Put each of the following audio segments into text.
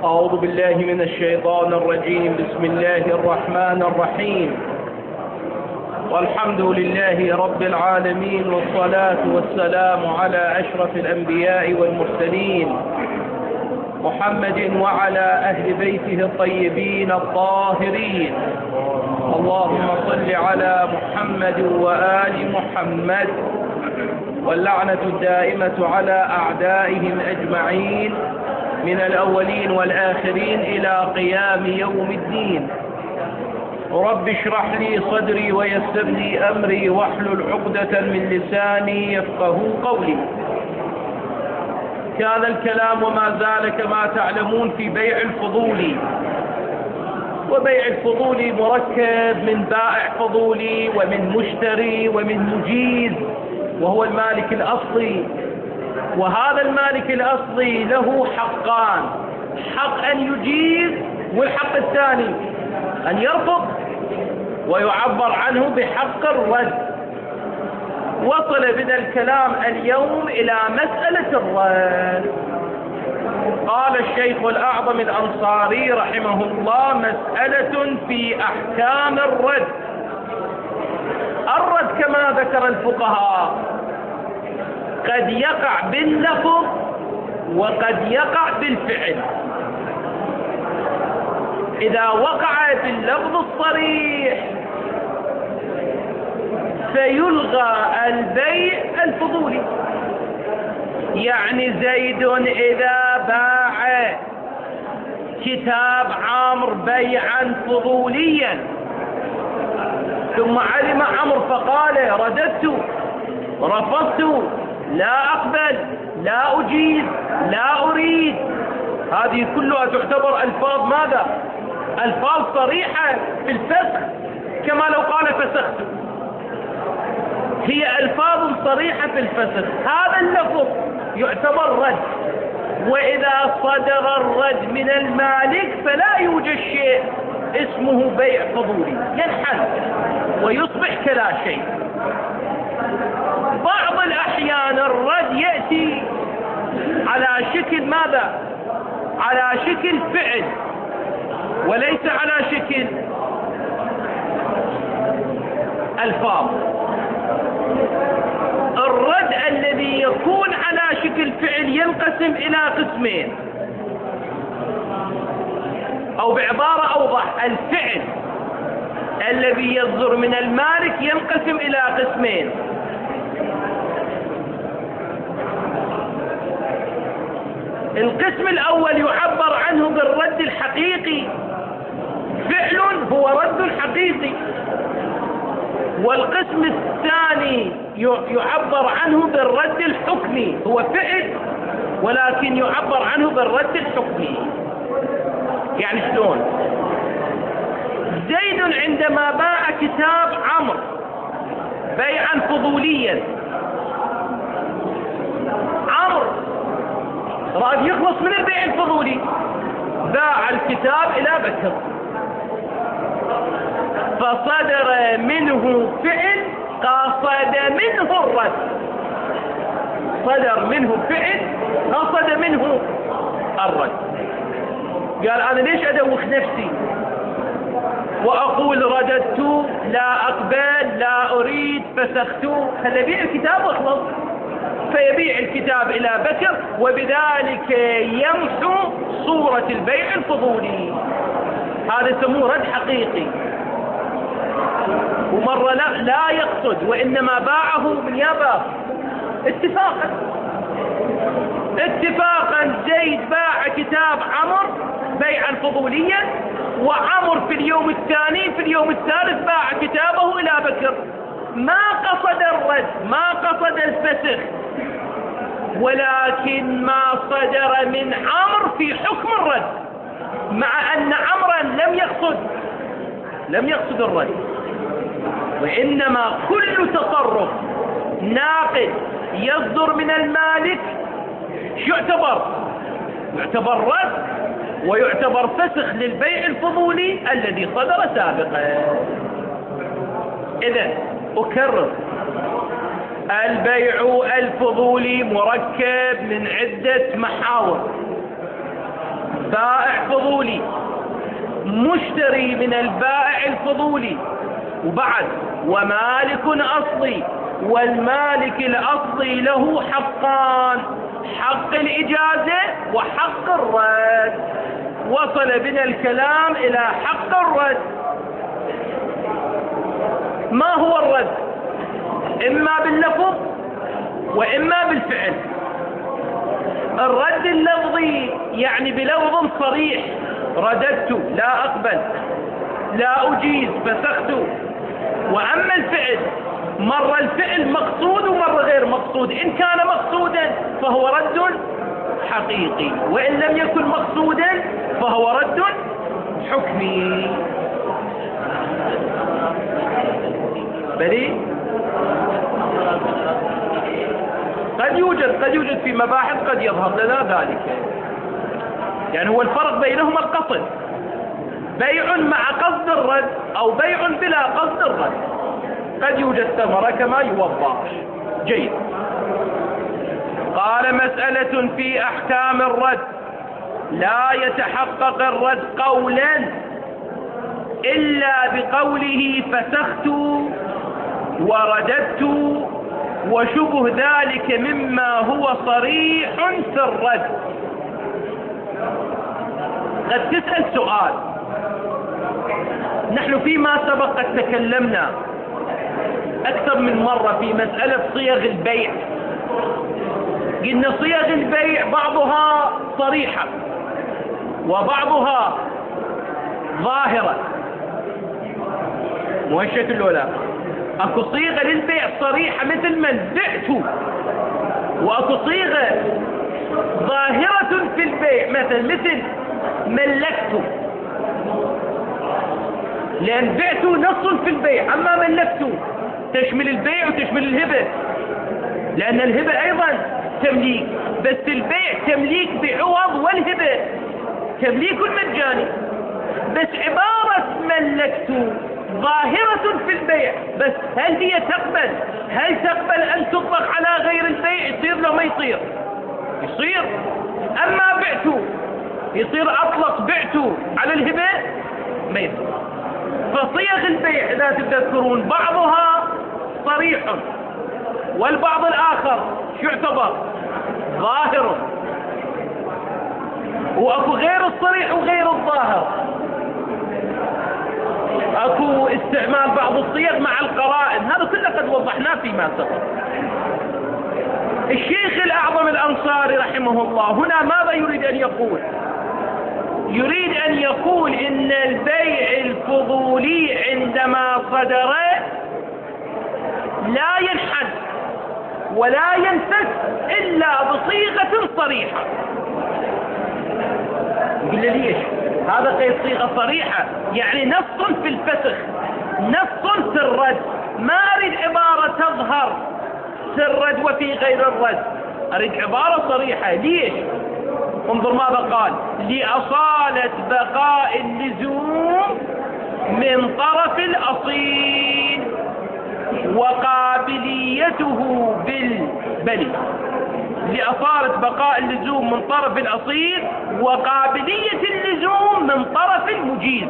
أعوذ بالله من الشيطان الرجيم. بسم الله الرحمن الرحيم. والحمد لله رب العالمين، والصلاة والسلام على أشرف الأنبياء والمرسلين محمد وعلى أهل بيته الطيبين الطاهرين. اللهم صل على محمد وآل محمد، واللعنة الدائمة على أعدائهم أجمعين من الأولين والآخرين إلى قيام يوم الدين. رب اشرح لي صدري ويسر لي أمري واحلل عقدة من لساني يفقه قولي. كان الكلام وما زال كما تعلمون في بيع الفضولي، وبيع الفضولي مركب من بائع فضولي ومن مشتري ومن مجيز، وهو المالك الأصلي. وهذا المالك الأصلي له حقان: حق أن يجيز، والحق الثاني أن يرفض ويعبر عنه بحق الرد. وصل بنا الكلام اليوم إلى مسألة الرد. قال الشيخ الأعظم الأنصاري رحمه الله: مسألة في أحكام الرد. الرد كما ذكر الفقهاء قد يقع باللفظ وقد يقع بالفعل. إذا وقع باللفظ الصريح فيلغى البيع الفضولي. يعني زيد إذا باع كتاب عمرو بيعا فضوليا، ثم علم عمرو فقال: رددت، رفضت، لا أقبل، لا أجيز، لا أريد. هذه كلها تعتبر ألفاظ ماذا؟ ألفاظ صريحة في الفسخ، كما لو قال فسخت. هي ألفاظ صريحة في الفسخ. هذا اللفظ يعتبر رد. وإذا صدر الرد من المالك فلا يوجد شيء اسمه بيع فضولي، ينحل ويصبح كلا شيء. بعض الأحيان الرد يأتي على شكل ماذا؟ على شكل فعل، وليس على شكل ألفاظ. الرد الذي يكون على شكل فعل ينقسم إلى قسمين، أو بعبارة أوضح: الفعل الذي يصدر من المالك ينقسم إلى قسمين. القسم الأول يعبر عنه بالرد الحقيقي، فعل هو رد حقيقي. والقسم الثاني يعبر عنه بالرد الحكمي، هو فعل ولكن يعبر عنه بالرد الحكمي. يعني شلون؟ زيد عندما باع كتاب عمرو بيعا فضوليا، عمرو راد يخلص من البيع الفضولي، باع الكتاب إلى بكر، فصدر منه فعل قصد منه الرد. صدر منه فعل قصد منه الرد. قال: أنا ليش أدوخ نفسي وأقول رددت، لا أقبل، لا أريد، فسخت؟ خلي يبيع الكتاب واخلص. فيبيع الكتاب إلى بكر، وبذلك يمحو صورة البيع الفضولي. هذا يسموه رد حقيقي. ومرة لا يقصد، وإنما باعه من يابا اتفاقا زيد باع كتاب عمرو بيعا فضوليا، وعمر في اليوم الثاني في اليوم الثالث باع كتابه إلى بكر. ما قصد الرد، ما قصد الفسخ، ولكن ما صدر من عمرو في حكم الرد، مع أن عمرا لم يقصد الرد. وإنما كل تصرف ناقد يصدر من المالك يعتبر رد، ويعتبر فسخ للبيع الفضولي الذي صدر سابقا. إذن أكرر: البيع الفضولي مركب من عدة محاور: بائع مشتري من البائع الفضولي. وبعد ومالك أصلي، والمالك الأصلي له حقان: حق الإجازة وحق الرد. وصل بنا الكلام إلى حق الرد. ما هو الرد؟ إما باللفظ وإما بالفعل. الرد اللفظي يعني بلفظ صريح: رددت، لا أقبل، لا أجيز، فسخت. وأما الفعل، مرة الفعل مقصود ومرة غير مقصود. إن كان مقصودا فهو رد حقيقي، وإن لم يكن مقصودا فهو رد حكمي. بلي قد يوجد في مباحث قد يظهر لنا ذلك. يعني هو الفرق بينهما القصد: بيع مع قصد الرد أو بيع بلا قصد الرد. قد يوجد ثمرة كما يوضح. جيد. قال: مسألة في أحكام الرد: لا يتحقق الرد قولا إلا بقوله فسخت ورددت وشبه ذلك مما هو صريح في الرد. قد تسأل سؤال. نحن فيما سبق قد تكلمنا أكثر من مرة في مسألة صيغ البيع. قلنا صيغ البيع بعضها صريحة وبعضها ظاهرة مهشة الأولى. أكو صيغة للبيع صريحة مثل من بعت، وأكو صيغة ظاهرة في البيع مثل ملكت. لأن بعت نص في البيع، أما ملكت تشمل البيع وتشمل الهبة، لأن الهبة أيضا تمليك، بس البيع تمليك بعوض، والهبة تمليك مجاني. بس عبارة ملكت ظاهرة في البيع، بس هل هي تقبل؟ هل تقبل أن تطلق على غير البيع؟ يصير لو ما يصير؟ يصير. أما بعت يصير أطلق بعت على الهبة؟ ما يصير. فصيغ البيع إذا تذكرون بعضها صريح والبعض الآخر شو يعتبر؟ ظاهر. وأكو غير الصريح وغير الظاهر. أكو استعمال بعض الصيغ مع القرائن. هذا كله قد وضحناه فيما سبق. الشيخ الأعظم الأنصاري رحمه الله هنا ماذا يريد أن يقول؟ يريد أن يقول إن البيع الفضولي عندما صدر لا ينحد ولا ينفك إلا بصيغة صريحة. قل ليش؟ هذا قيد صيغة صريحة، يعني نص في الفسخ، نص في الرد. ما أريد عبارة تظهر في الرد وفي غير الرد، أريد عبارة صريحة. ليش؟ انظر ماذا قال: لأصالة بقاء اللزوم من طرف الأصيل وقابليته بالبلي. لأصالة بقاء اللزوم من طرف الأصيل وقابلية اللزوم من طرف المجيز.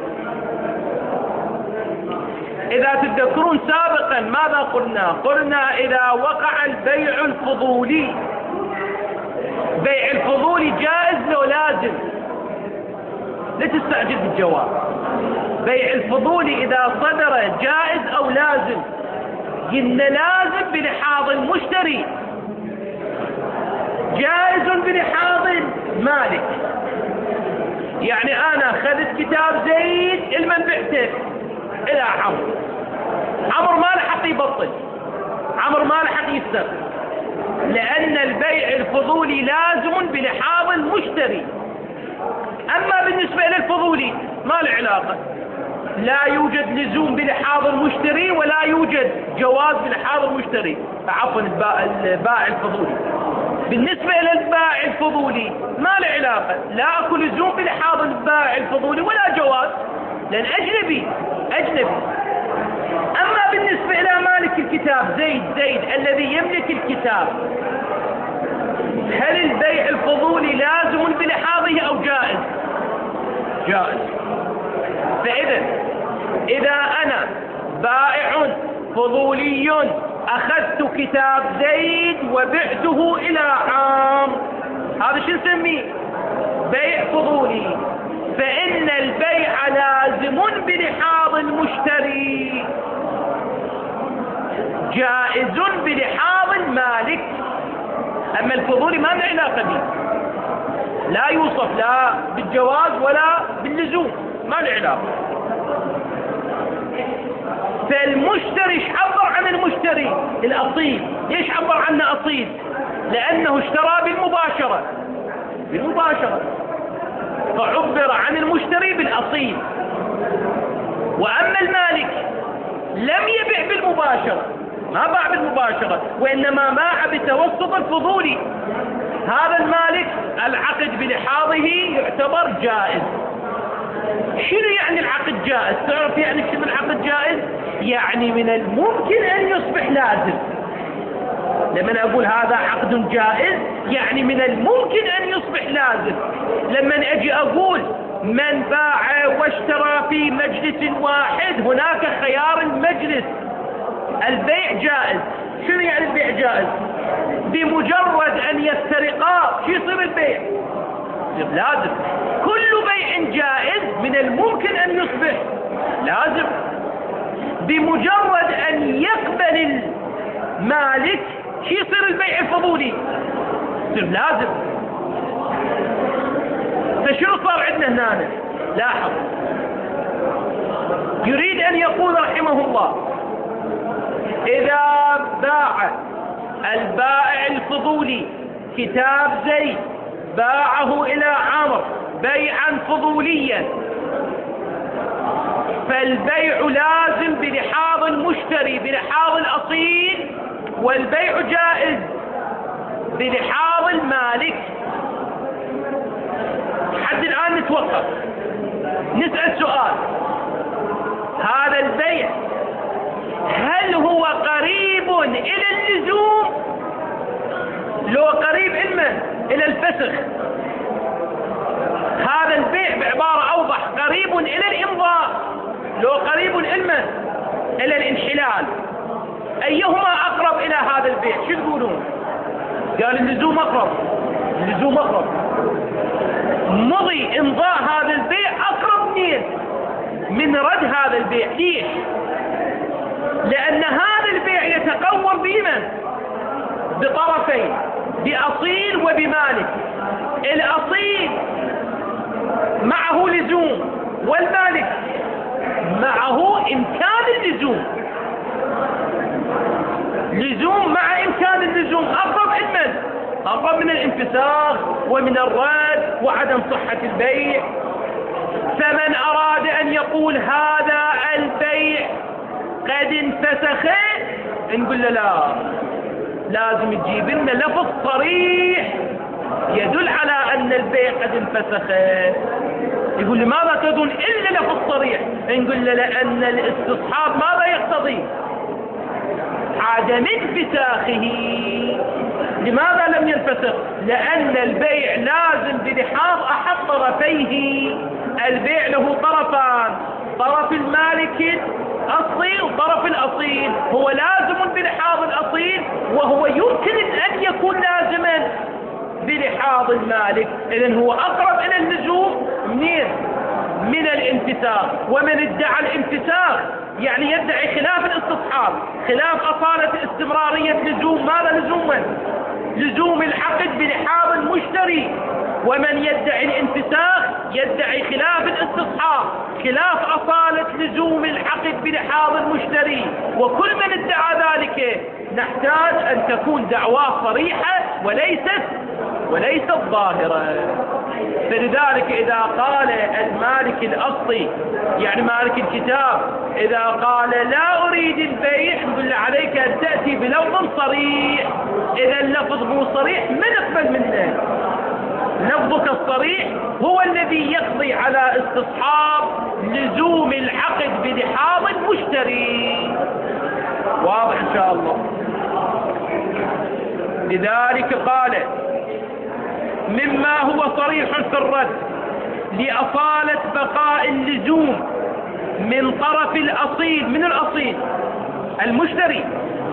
إذا تذكرون سابقا ماذا قلنا؟ قلنا إذا وقع البيع الفضولي، بيع الفضولي جائز لو لازم؟ لا تستعجل بالجواب. بيع الفضولي إذا صدر جائز أو لازم؟ قلنا لازم بلحاظ المشتري، جائز بلحاظ المالك. يعني أنا أخذت كتاب زيد المن بعته إلى عمرو ما لحق يبطل، عمرو ما لحق يستر، لأن البيع الفضولي لازم بلحاظ المشتري. أما بالنسبة للفضولي ما له علاقة، لا يوجد لزوم بلحاظ المشتري ولا يوجد جواز بلحاظ المشتري، عفوا البائع الفضولي. بالنسبة إلى البائع الفضولي ما له علاقة، لا أكو لزوم بلحاظ البائع الفضولي ولا جواز، لأن أجنبي. أما بالنسبة إلى مالك الكتاب زيد الذي يملك الكتاب، هل البيع الفضولي لازم بلحاظه أو جائز؟ جائز. فضولي أخذت كتاب زيد وبعته إلى عمرو، هذا شو نسميه؟ بيع فضولي. فإن البيع لازم بلحاظ المشتري، جائز بلحاظ المالك. أما الفضولي ما له علاقة به، لا يوصف لا بالجواز ولا باللزوم، ما له علاقة. فالمشتري ايش عبر عن المشتري؟ الأصيل. ليش عبر عنه أصيل؟ لأنه اشترى بالمباشرة، فعبر عن المشتري بالأصيل. وأما المالك لم يبع بالمباشرة، ما باع بالمباشرة، وإنما باع بتوسط الفضولي. هذا المالك العقد بلحاظه يعتبر جائز. شنو يعني العقد جائز؟ تعرف يعني شنو العقد جائز؟ يعني من الممكن أن يصبح لازم. لما أقول هذا عقد جائز يعني من الممكن أن يصبح لازم. لما أجي أقول من باع واشترى في مجلس واحد هناك خيار المجلس، البيع جائز. شنو يعني البيع جائز؟ بمجرد أن يفترقا شو يصير البيع؟ يصير لازم. كل بيع جائز من الممكن أن يصبح لازم. بمجرد أن يقبل المالك شو يصير البيع الفضولي؟ يصير لازم. فشنو صار عندنا هنا؟ لاحظ، يريد أن يقول رحمه الله إذا باع البائع الفضولي كتاب زيد باعه إلى عمرو بيعا فضوليا، فالبيع لازم بلحاظ المشتري بلحاظ الأصيل، والبيع جائز بلحاظ المالك. حد الآن نتوقف نسأل سؤال، هذا البيع هل هو قريب إلى اللزوم لو قريب إلى الفسخ؟ هذا البيع بعبارة أوضح قريب إلى الإمضاء لو قريب إلى الانحلال. أيهما أقرب إلى هذا البيع؟ شو تقولون؟ قال اللزوم أقرب. اللزوم أقرب. مضي إمضاء هذا البيع أقرب من رد هذا البيع. ليش؟ لأن هذا البيع يتقوم بمن؟ بطرفين، بأصيل وبمالك. الأصيل معه لزوم والمالك معه إمكان اللزوم. لزوم مع إمكان اللزوم أقرب من الانفساخ ومن الرد وعدم صحة البيع. فمن أراد أن يقول هذا البيع قد انفسخ نقول له لا، لازم تجيب لنا لفظ صريح يدل على أن البيع قد انفسخ. يقول لماذا تدون إلا لفظ صريح؟ نقول له لأن الاستصحاب ماذا يقتضي؟ عدم انفساخه. لماذا لم ينفسخ؟ لأن البيع لازم بلحاظ أحد طرفيه. البيع له طرفان، طرف المالك الأصيل وطرف الأصيل. هو لازم بلحاظ الأصيل، وهو يمكن أن يكون لازما بلحاظ المالك. إذن هو أقرب إلى اللزوم من الانفساخ. ومن ادعى الانفساخ يعني يدعي خلاف الاستصحاب، خلاف أصالة استمرارية لزوم. ماذا لزوم العقد بلحاظ المشتري. ومن يدعي الانفساخ يدعي خلاف الاستصحاب، خلاف أصالة لزوم العقد بلحاظ المشتري. وكل من ادعى ذلك نحتاج أن تكون دعواه صريحة وليست ظاهرة. فلذلك إذا قال المالك الأصلي يعني مالك الكتاب إذا قال لا أريد البيع نقول له عليك أن تأتي بلفظ صريح. إذا اللفظ مو صريح من نقبل منه. لفظك الصريح هو الذي يقضي على استصحاب لزوم العقد بلحاظ المشتري. واضح إن شاء الله. لذلك قال مما هو صريح في الرد لأصالة بقاء اللزوم من طرف الأصيل. من الأصيل المشتري.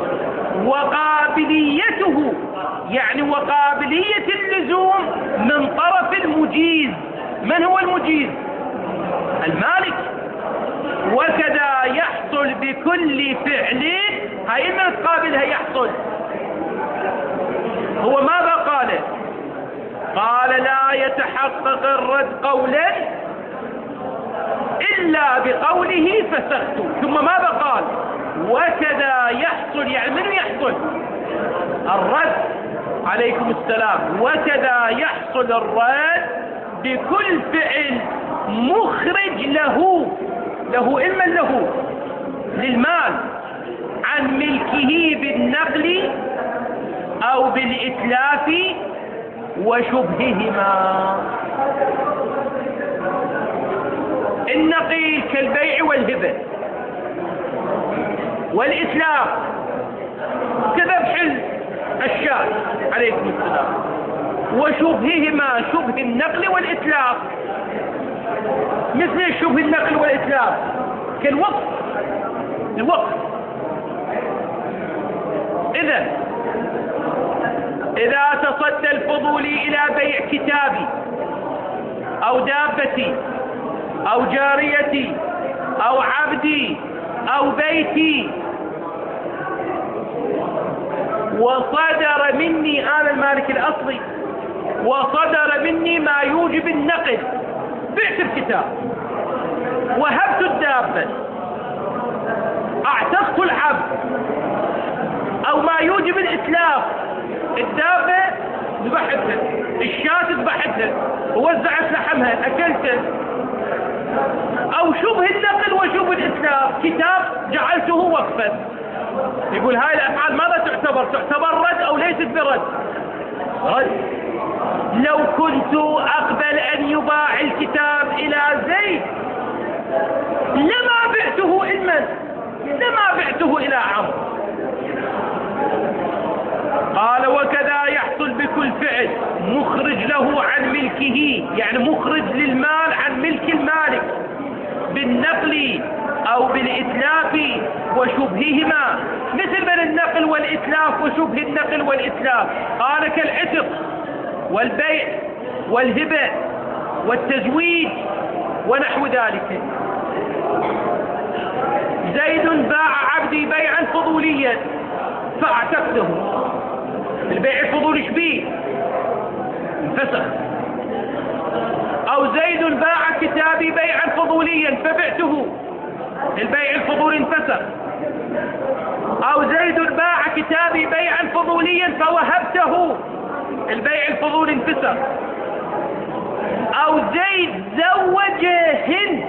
وقابليته يعني وقابلية اللزوم من طرف المجيز. من هو المجيز؟ المالك. وكذا يحصل بكل فعل، هاي من تقابلها يحصل. هو ماذا قال؟ قال لا يتحقق الرد قولا إلا بقوله فسخت. ثم ماذا قال؟ وكذا يحصل، يعني من يحصل الرد؟ عليكم السلام. وكذا يحصل الرد بكل فعل مخرج له علما له للمال عن ملكه بالنقل أو بالإتلاف وشبههما. النقل كالبيع والهبة والإتلاف كذبح الشاة عليكم السلام، وشبههما شبه النقل والإتلاف. مثل شبه النقل والإتلاف كالوقف. إذا تصدى الفضولي إلى بيع كتابي أو دابتي أو جاريتي أو عبدي أو بيتي، وصدر مني أنا المالك الأصلي وصدر مني ما يوجب النقد، بعت الكتاب، وهبت الدابة، اعتقت العبد، او ما يوجب الاتلاف، الدابة ذبحتها، الشاة ذبحتها ووزعت لحمها اكلته، او شبه النقل وشبه الاتلاف، كتاب جعلته وقفا. يقول هاي الافعال ماذا تعتبر؟ تعتبر رد او ليست برد؟ رد. لو كنت اقبل ان يباع الكتاب الى زيد لما بعته علما، لما بعته الى عمرو. قال وكذا يحصل بكل فعل مخرج له عن ملكه، يعني مخرج للمال عن ملك المالك بالنقل او بالاتلاف وشبههما. مثل من النقل والاتلاف وشبه النقل والاتلاف؟ قال كالعتق والبيع والهبة والتزويج ونحو ذلك. زيد باع عبدي بيعا فضوليا فاعتقده، البيع الفضولي شبيه انفسخ. او زيد باع كتابي بيعا فضوليا فبعته، البيع الفضولي انفسخ. او زيد باع كتابي بيعا فضوليا فوهبته، البيع الفضولي انفسخ. او زيد زوج هند،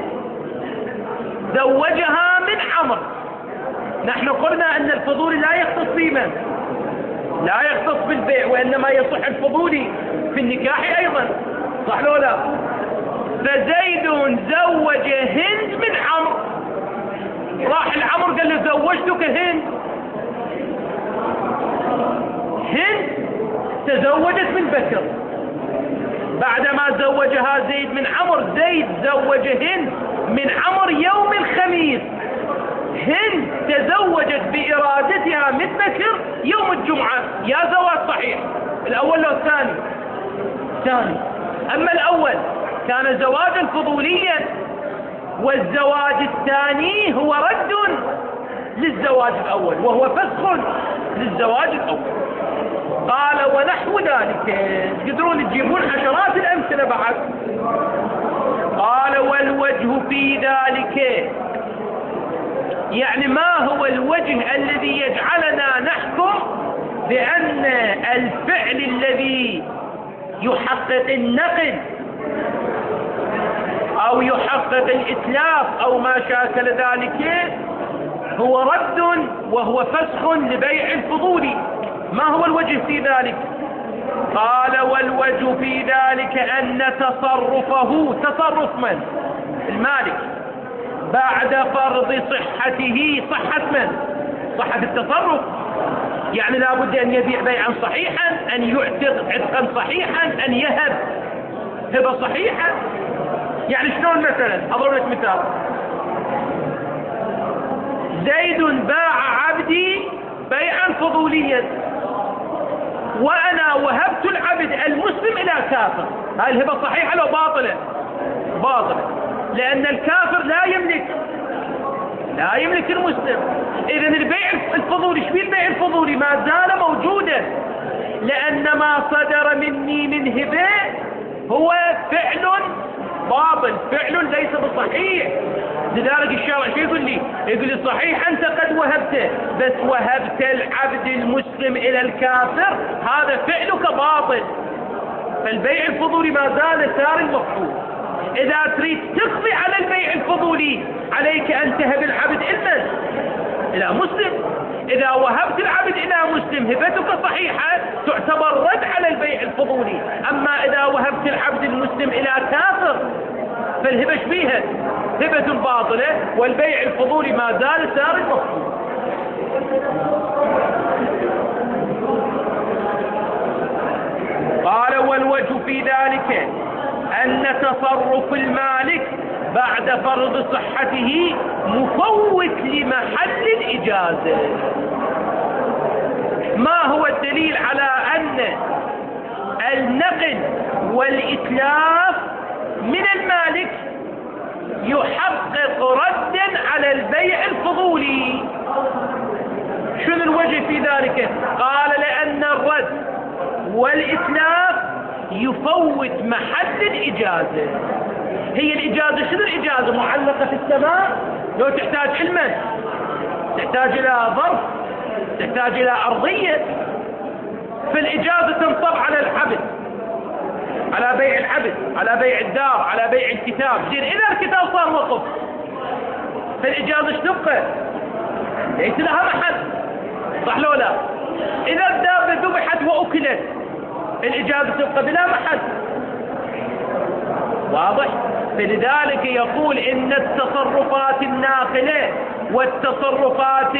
زوجها من عمرو. نحن قلنا ان الفضولي لا يختص بمن؟ لا يختص بالبيع، وانما يصح الفضولي في النكاح ايضا، صح لو لا؟ فزيد زوج هند من عمرو، راح العمر قال له زوجتك هند. هند تزوجت من بكر بعدما زوجها زيد من عمر. زيد زوج هند من عمر يوم الخميس، هند تزوجت بإرادتها من بكر يوم الجمعة. يا زواج صحيح، الأول لو الثاني؟ الثاني. أما الأول كان زواجا فضوليا، والزواج الثاني هو رد للزواج الأول، وهو فسخ للزواج الأول. قال ونحو ذلك. تقدرون تجيبون عشرات الأمثلة بعد. قال والوجه في ذلك، يعني ما هو الوجه الذي يجعلنا نحكم بأن الفعل الذي يحقق النقد أو يحقق الإتلاف أو ما شاكل ذلك هو رد وهو فسخ لبيع الفضولي؟ ما هو الوجه في ذلك؟ قال والوجه في ذلك أن تصرفه، تصرف من؟ المالك، بعد فرض صحته. صحة من؟ صحة التصرف، يعني لا بد أن يبيع بيعا صحيحا، أن يعتق عتقا صحيحا، أن يهب هبة صحيحة. يعني شلون مثلا؟ أضرب لك مثال. زيد باع بيعا فضوليا، وأنا وهبت العبد المسلم إلى كافر، هاي الهبة صحيحة لو باطلة؟ باطلة، لأن الكافر لا يملك المسلم. إذا البيع الفضولي، شو البيع الفضولي؟ ما زال موجودا، لأن ما صدر مني من هبة هو فعل باطل، فعل ليس بصحيح. لذلك الشارع شو يقول لي؟ يقول لي صحيح أنت قد وهبته، بس وهبت العبد المسلم إلى الكافر، هذا فعلك باطل. فالبيع الفضولي ما زال سار مفعول. إذا تريد تقضي على البيع الفضولي عليك أن تهب العبد إلى مسلم. إذا وهبت العبد إلى مسلم هبتك صحيحة، تعتبر رد على البيع الفضولي. أما إذا وهبت العبد المسلم إلى كافر فالهبة بيها هبة باطلة، والبيع الفضولي ما زال سار مفعول. قال والوجه في ذلك أن تصرف المالك بعد فرض صحته مفوت لمحل الإجازة. ما هو الدليل على أن النقل والإتلاف من المالك يحقق ردا على البيع الفضولي؟ شنو الوجه في ذلك؟ قال لأن الرد والإتلاف يفوت محل الإجازة. هي الإجازة شنو الإجازة؟ معلقة في السماء، لو تحتاج علما، تحتاج إلى ظرف، تحتاج إلى أرضية. فالإجازة تنصب على العبد، على بيع العبد، على بيع الدار، على بيع الكتاب. زين إذا الكتاب صار وقف فالإجازة تبقى؟ ليس لها محل، صح لو لا؟ إذا الدابة ذبحت وأكلت الإجازة تبقى بلا محل، واضح؟ فلذلك يقول إن التصرفات الناقلة والتصرفات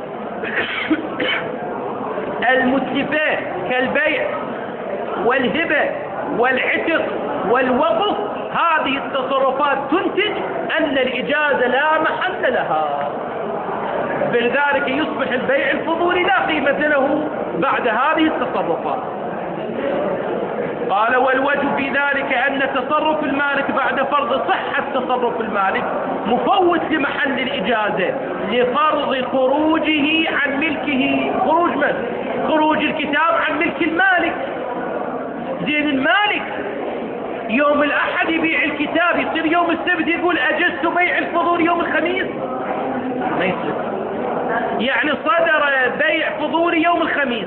المتلفة كالبيع والهبة والعتق والوقف، هذه التصرفات تنتج أن الإجازة لا محل لها، فلذلك يصبح البيع الفضولي لا قيمة له بعد هذه التصرفات. قال والوجه في ذلك أن تصرف المالك بعد فرض صحة تصرف المالك مفوت لمحل الإجازة لفرض خروجه عن ملكه. خروج من؟ خروج الكتاب عن ملك المالك. زين المالك يوم الأحد يبيع الكتاب، يصير يوم السبت يقول أجزت بيع الفضول يوم الخميس؟ ما يصير. يعني صدر بيع فضولي يوم الخميس،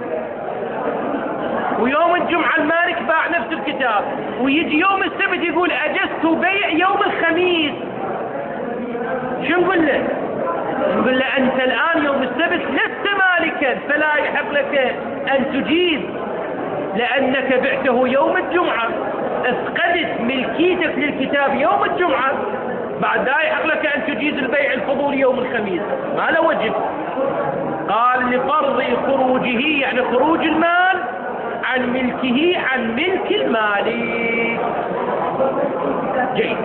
ويوم الجمعة المالك باع نفس الكتاب، ويجي يوم السبت يقول أجزت بيع يوم الخميس. شو نقول له؟ نقول له أنت الآن يوم السبت لست مالكا، فلا يحق لك أن تجيز، لأنك بعته يوم الجمعة، افقدت ملكيتك للكتاب يوم الجمعة، بعد لا يحق لك أن تجيز البيع الفضولي يوم الخميس، ما له وجه. قال لفرض خروجه، يعني خروج المال عن ملكه عن ملك المالك. جيد.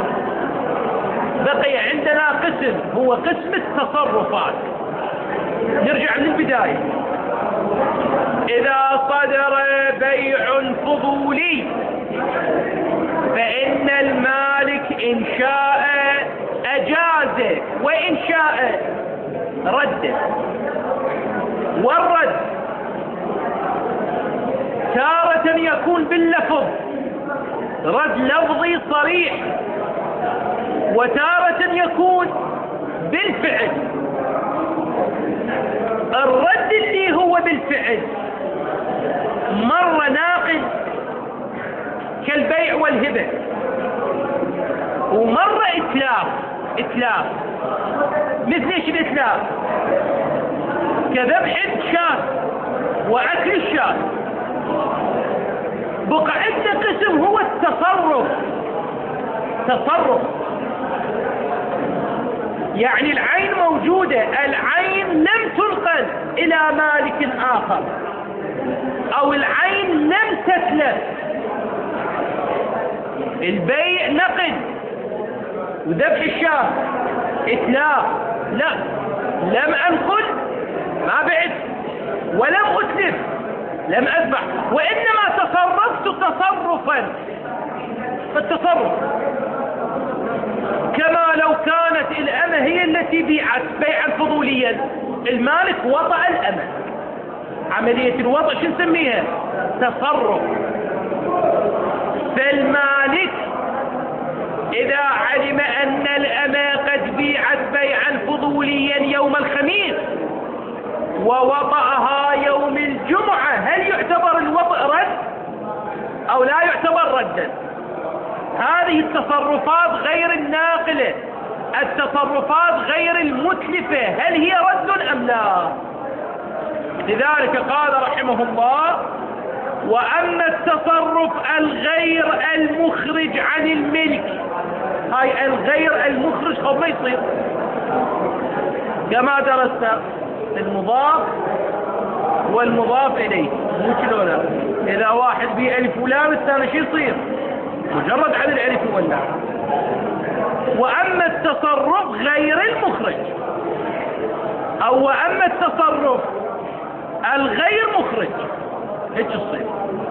بقي عندنا قسم هو قسم التصرفات. نرجع من البداية. إذا صدر بيع فضولي فإن المالك إن شاء أجازه وإن شاء رده. والرد تارة يكون باللفظ، رد لفظي صريح، وتارة يكون بالفعل. الرد اللي هو بالفعل مرة ناقد كالبيع والهبة، ومرة إتلاف. مثل ايش الإتلاف؟ كذبح الشاة وأكل الشاة. بقى عندنا قسم هو تصرف، يعني العين موجودة، العين لم تنقل إلى مالك آخر، أو العين لم تتلف. البيع نقد وذبح الشاة إتلاف، لا، لم أنقل ما بعت ولم أتلف، لم أذبح، وإنما تصرفت تصرفا. فالتصرف كما لو كانت الأمة هي التي بيعت بيعا فضوليا، المالك وطأ الأمة، عملية الوضع شو نسميها؟ تصرف. فالمالك إذا علم أن الأمة قد بيعت بيعا فضوليا يوم الخميس ووطأها يوم الجمعة، هل يعتبر الوطأ رد أو لا يعتبر ردا؟ هذه التصرفات غير الناقلة، التصرفات غير المتلفة، هل هي رد أم لا؟ لذلك قال رحمه الله: وأما التصرف الغير المخرج عن الملك، هاي الغير المخرج قبل ما يصير كما درسنا المضاف والمضاف إليه، مو كذولا. إذا واحد بيه ألف ولام الثاني شو يصير؟ مجرد عن الألف واللام. وأما التصرف غير المخرج، أو وأما التصرف الغير مخرج، هيك تصير.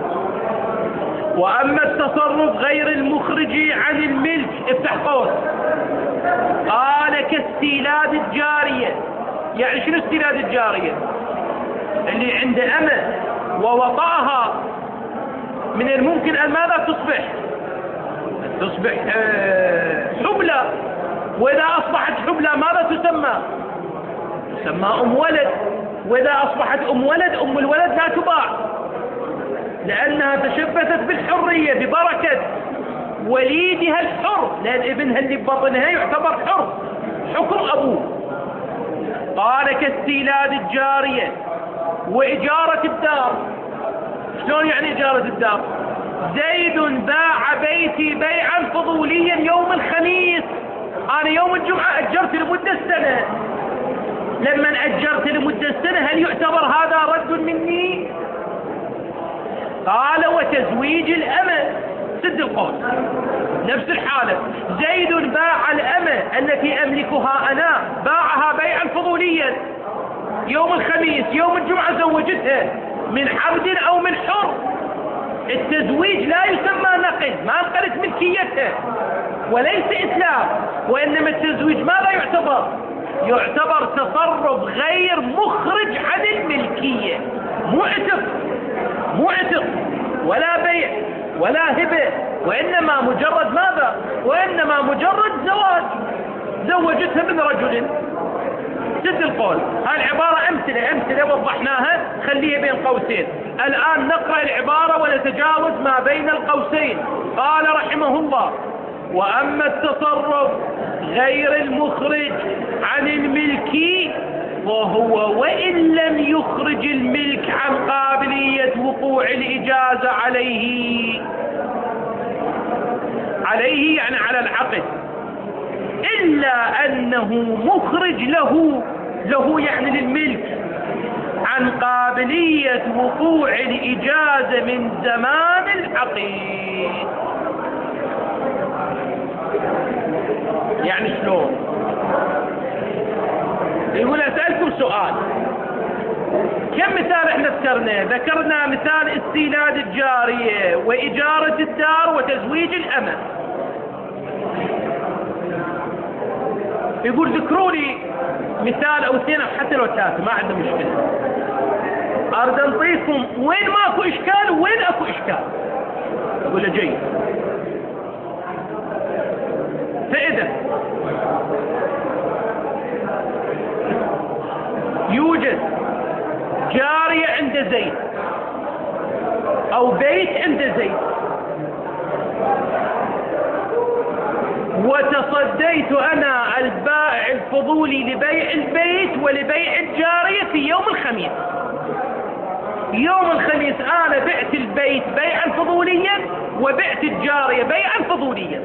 وأما التصرف غير المخرج عن الملك، افتح قوس، قال كاستيلاد الجارية. يعني شنو استيلاد الجارية؟ اللي عند أمة ووطأها، من الممكن أن ماذا تصبح حبلى، وإذا أصبحت حبلى ماذا تسمى؟ تسمى أم ولد. وإذا أصبحت أم ولد، أم الولد لا تباع، لأنها تشبثت بالحرية ببركة وليدها الحر، لأن ابنها اللي ببطنها يعتبر حر حكم أبوه. قال كاستيلاد الجارية وإجارة الدار. شلون يعني إجارة الدار؟ زيد باع بيتي بيعا فضوليا يوم الخميس، أنا يوم الجمعة أجرت لمدة سنة، لما أجرت لمدة سنة هل يعتبر هذا رد مني؟ قال وتزويج الأمة، سد القول، نفس الحالة. زيد باع الأمة التي أملكها أنا، باعها بيعا فضوليا يوم الخميس، يوم الجمعة زوجتها من عبد أو من حر. التزويج لا يسمى نقد، ما نقلت ملكيتها وليس إسلام، وإنما التزويج ماذا يعتبر؟ يعتبر تصرف غير مخرج عن الملكية، مو عتق ولا بيع ولا هبة، وإنما مجرد ماذا؟ وإنما مجرد زواج، زوجتها من رجل. سد القول. هاي العبارة أمثلة وضحناها، خليها بين قوسين. الآن نقرأ العبارة ونتجاوز ما بين القوسين. قال رحمه الله: وأما التصرف غير المخرج عن الملك وهو وإن لم يخرج الملك عن قابلية وقوع الإجازة عليه يعني على العقد، إلا أنه مخرج له يعني للملك عن قابلية وقوع الإجازة من زمان العقد. يعني شلون؟ يقول أسألكم سؤال، كم مثال احنا ذكرنا مثال استيلاد الجارية وإجارة الدار وتزويج الأمة. يقول ذكروا لي مثال أو اثنين أو حتى لو ثلاثة، ما عندنا مشكلة. أريد أنطيكم وين ماكو إشكال وين أكو إشكال. أقول له جيد. فإذا يوجد جارية عند زيد أو بيت عند زيد، وتصديت أنا البائع الفضولي لبيع البيت ولبيع الجارية في يوم الخميس. يوم الخميس أنا بعت البيت بيعا فضوليا وبعت الجارية بيعا فضوليا.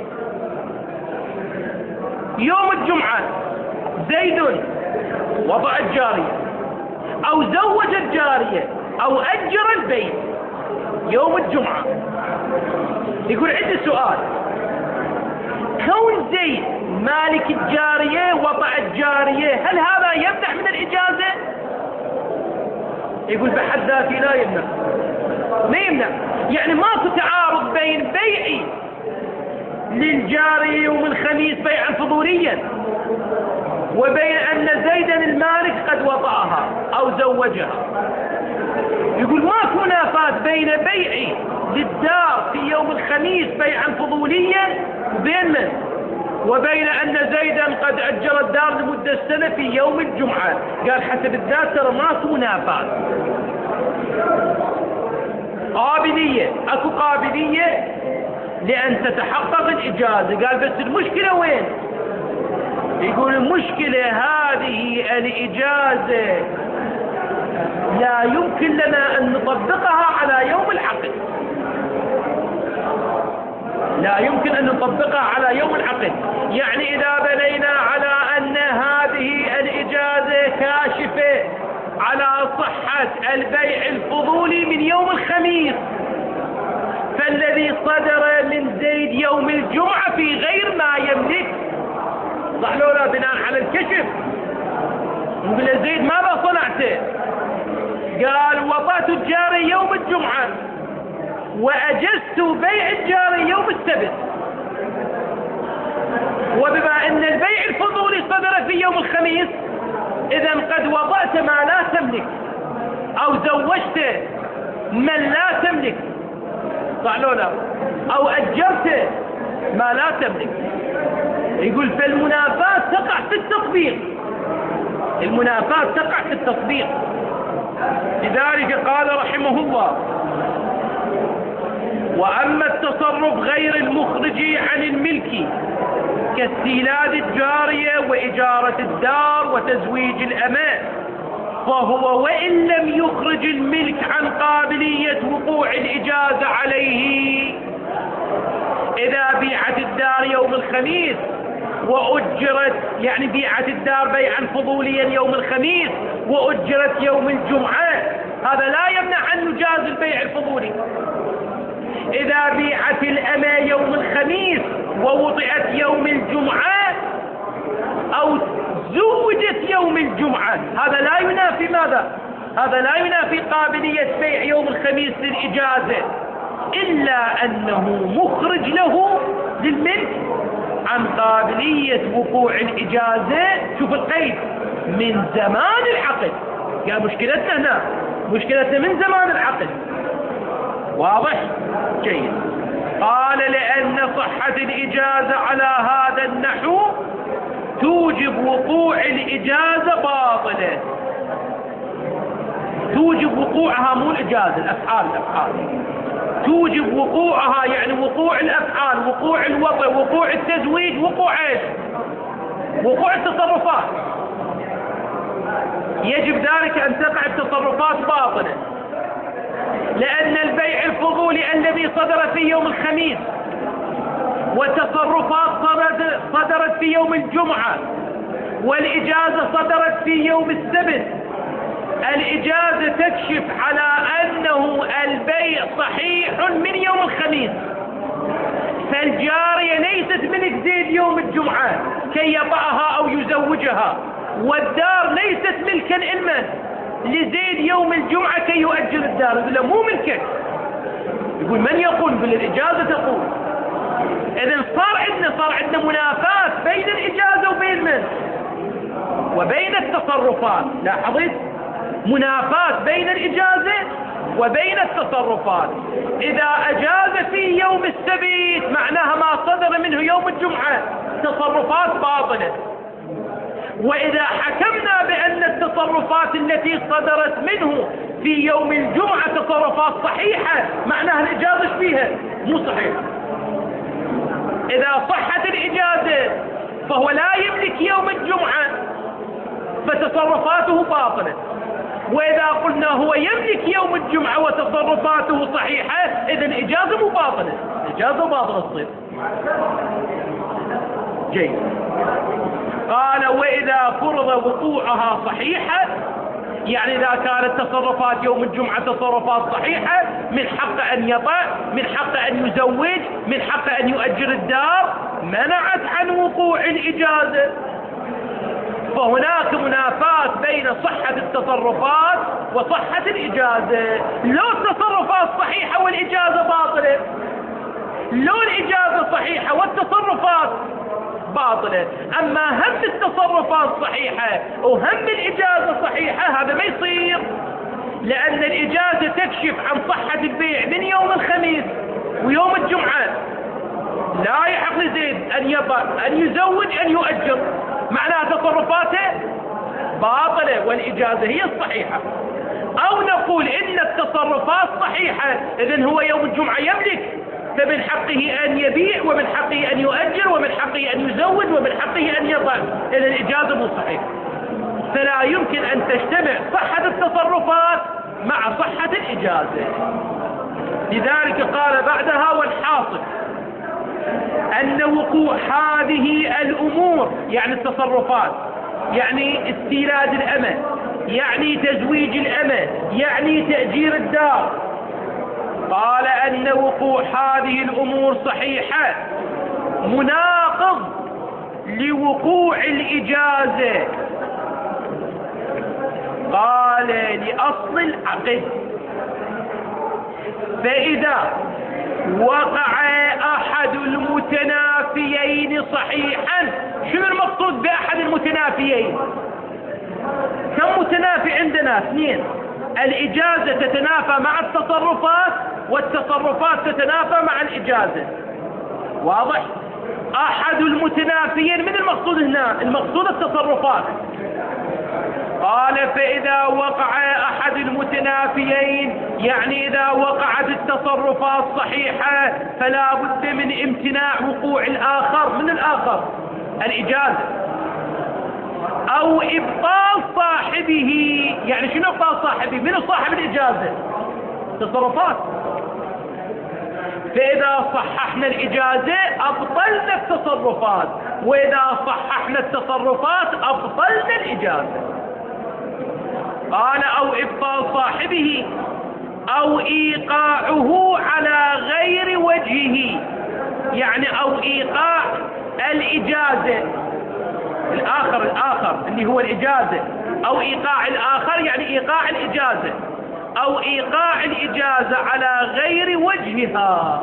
يوم الجمعة زيد وضع الجارية أو زوج الجارية أو أجر البيت يوم الجمعة. يقول عندي سؤال، كون زيد مالك الجارية وضع الجارية هل هذا يمنع من الإجازة؟ يقول بحد ذاتي لا يمنع، ما يمنع. يعني ماكو تعارض بين بيعي للجارية يوم الخميس بيعا فضوليا وبين أن زيدا المالك قد وطأها أو زوجها. يقول ماكو منافاة بين بيعي للدار في يوم الخميس بيعا فضوليا وبين من؟ وبين أن زيدا قد أجر الدار لمدة سنة في يوم الجمعة. قال حسب الذات ترى ماكو منافاة، قابلية، أكو قابلية لأن تتحقق الإجازة. قال بس المشكلة وين؟ يقول المشكلة هذه الإجازة لا يمكن لنا أن نطبقها على يوم العقد، لا يمكن أن نطبقها على يوم العقد. يعني إذا بنينا على أن هذه الإجازة كاشفة على صحة البيع الفضولي من يوم الخميس، فالذي صدر من زيد يوم الجمعة في غير ما يملك، صح لو لا؟ بناء على الكشف نقول له زيد ماذا صنعت؟ قال وضعت الجاري يوم الجمعة وأجزت بيع الجاري يوم السبت، وبما أن البيع الفضولي صدر في يوم الخميس إذا قد وضعت ما لا تملك أو زوجت من لا تملك، صح لو لا؟ أو أجرت ما لا تملك. يقول فالمنافاة تقع في التطبيق، المنافاة تقع في التطبيق. لذلك قال رحمه الله وأما التصرف غير المخرج عن الملك كاستيلاد الجارية وإجارة الدار وتزويج الأماء فهو وإن لم يخرج الملك عن قابلية وقوع الإجازة عليه، إذا بيعت الدار يوم الخميس وأجرت، يعني بيعت الدار بيعا فضوليا يوم الخميس وأجرت يوم الجمعة، هذا لا يمنع أن نجاز البيع الفضولي. إذا بيعت الأمة يوم الخميس ووضعت يوم الجمعة أو زوجت يوم الجمعة، هذا لا ينافي ماذا؟ هذا لا ينافي قابلية بيع يوم الخميس للإجازة، إلا أنه مخرج له للملك عن قابلية وقوع الإجازة. شوف القيد من زمان العقد، يا مشكلتنا هنا، مشكلتنا من زمان العقد. واضح؟ جيد. قال لأن صحة الإجازة على هذا النحو توجب وقوع الإجازة باطلة، توجب وقوعها، مو الإجازة، الأفعال، توجب وقوعها، يعني وقوع الأفعال، وقوع الوضع، وقوع التزويج، وقوع ايش؟ وقوع التصرفات. يجب ذلك أن تقع التصرفات باطلة، لأن البيع الفضولي الذي صدر في يوم الخميس والتصرفات صدرت في يوم الجمعة والإجازة صدرت في يوم السبت، الإجازة تكشف على أنه البيع صحيح من يوم الخميس، فالجارية ليست ملك زيد يوم الجمعة كي يطأها أو يزوجها، والدار ليست ملكا لزيد يوم الجمعة كي يؤجل الدار. يقول له مو ملكك. يقول من يقول؟ يقول الإجازة تقول. إذن صار عندنا منافاة بين الإجازة وبين من؟ وبين التصرفات. لاحظت؟ منافاة بين الإجازة وبين التصرفات. إذا أجاز في يوم السبت معناها ما صدر منه يوم الجمعة تصرفات باطلة، وإذا حكمنا بأن التصرفات التي صدرت منه في يوم الجمعة تصرفات صحيحة معناها الإجازة فيها مو صحيح. إذا صحت الإجازة فهو لا يملك يوم الجمعة فتصرفاته باطلة، وإذا قلنا هو يملك يوم الجمعة وتصرفاته صحيحة إذن إجازة مو باطلة، إجازة باطلة تصير. جيد. قال وإذا فرض وقوعها صحيحة، يعني إذا كانت تصرفات يوم الجمعة تصرفات صحيحة، من حق أن يطأ، من حق أن يزوج، من حق أن يؤجر الدار، منعت عن وقوع الإجازة. فهناك منافاة بين صحة التصرفات وصحة الإجازة. لو التصرفات صحيحة والإجازة باطلة، لو الإجازة صحيحة والتصرفات باطلة. أما هم التصرفات صحيحة وهم الإجازة صحيحة هذا ما يصير، لأن الإجازة تكشف عن صحة البيع من يوم الخميس ويوم الجمعة. لا يحق لزيد أن يبع، أن يزوج، أن يؤجر، معناها تصرفاته باطلة والإجازة هي الصحيحة. أو نقول إن التصرفات صحيحة، إذن هو يوم الجمعة يملك، فمن حقه أن يبيع ومن حقه أن يؤجر ومن حقه أن يزوج ومن حقه أن يضع، إذن الإجازة مو صحيحة. فلا يمكن أن تجتمع صحة التصرفات مع صحة الإجازة. لذلك قال بعدها: والحاصل أن وقوع هذه الأمور، يعني التصرفات، يعني استيلاد الأمة، يعني تزويج الأمة، يعني تأجير الدار، قال أن وقوع هذه الأمور صحيحة مناقض لوقوع الإجازة. قال: لأصل العقد. فإذا وقع أحد المتنافيين صحيحا، شنو المقصود بأحد المتنافيين؟ كم متنافي عندنا؟ اثنين. الإجازة تتنافى مع التصرفات والتصرفات تتنافى مع الإجازة. واضح؟ أحد المتنافيين، من المقصود هنا؟ المقصود التصرفات. قال: فإذا وقع أحد المتنافيين، يعني إذا وقعت التصرفات صحيحة فلا بد من امتناع وقوع الآخر. من الآخر؟ الإجازة. أو إبطال صاحبه. يعني شنو إبطال صاحبه؟ من صاحب الإجازة؟ تصرفات. فإذا صححنا الإجازة أبطلنا التصرفات، وإذا صححنا التصرفات أبطلنا الإجازة. قال: أو إبطال صاحبه أو إيقاعه على غير وجهه، يعني أو إيقاع الإجازة الآخر اللي هو الإجازة، أو إيقاع الآخر يعني إيقاع الإجازة، أو إيقاع الإجازة على غير وجهها.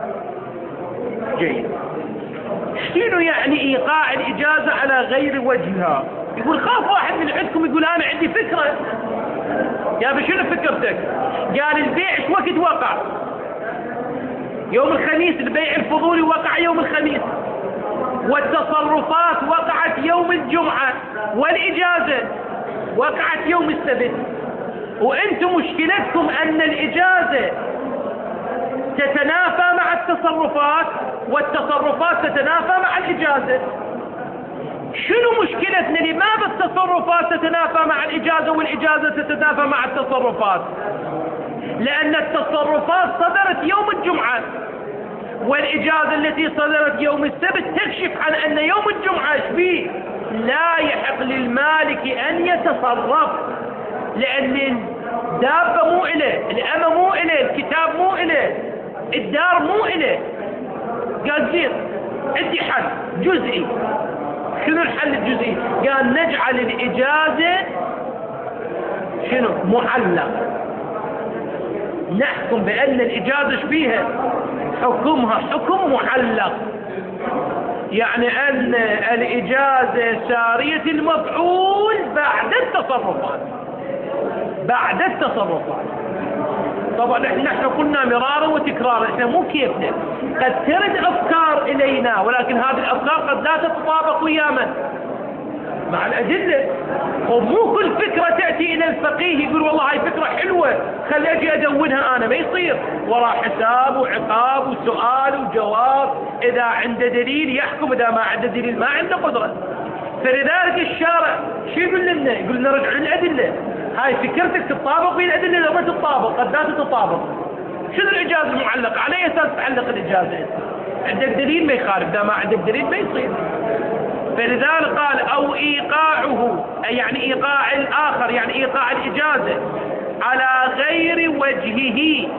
جيد. شنو يعني إيقاع الإجازة على غير وجهها؟ يقول خاف واحد من عندكم يقول أنا عندي فكرة. يا بشنو فكرتك؟ قال: البيع ايش وقت وقع؟ يوم الخميس. البيع الفضولي وقع يوم الخميس، والتصرفات وقعت يوم الجمعة، والإجازة وقعت يوم السبت. وانتم مشكلتكم أن الإجازة تتنافى مع التصرفات والتصرفات تتنافى مع الإجازة. شنو مشكلتنا؟ لماذا التصرفات تتنافى مع الإجازة والإجازة تتنافى مع التصرفات؟ لأن التصرفات صدرت يوم الجمعة، والإجازة التي صدرت يوم السبت تكشف عن أن يوم الجمعة فيه لا يحق للمالك أن يتصرف، لأن الدابة مو إله، الأمة مو إله، الكتاب مو إله، الدار مو إله. قال: زين عندي حل جزئي. شنو الحل الجزئي؟ قال: نجعل الإجازة شنو؟ معلق. نحكم بأن الإجازة فيها حكمها حكم معلق، يعني أن الإجازة سارية المفعول بعد التصرفات. بعد التصرفات. طبعا نحن قلنا مرارا وتكرارا احنا مو كيفنا، قد ترد أفكار إلينا، ولكن هذه الأفكار قد لا تتطابق ويانا مع الأدلة. ومو كل فكرة تأتي إلى الفقيه يقول والله هاي فكرة حلوة خلي أجي أدونها أنا. ما يصير، وراء حساب وعقاب وسؤال وجواب. إذا عنده دليل يحكم، إذا ما عنده دليل ما عنده قدرة. فلذلك الشارع شو يقول لنا؟ يقول لنا رجع الأدلة. هاي فكرتك تتطابق بين الأدلة لو ما تتطابق قد لا تتطابق. شنو الإجازة المعلقة؟ على أي أساس تعلق الإجازة؟ عندك دليل ما يخالف، إذا ما عندك دليل ما يصير. فلذلك قال: أو إيقاعه، أي يعني إيقاع الآخر، يعني إيقاع الإجازة على غير وجهه.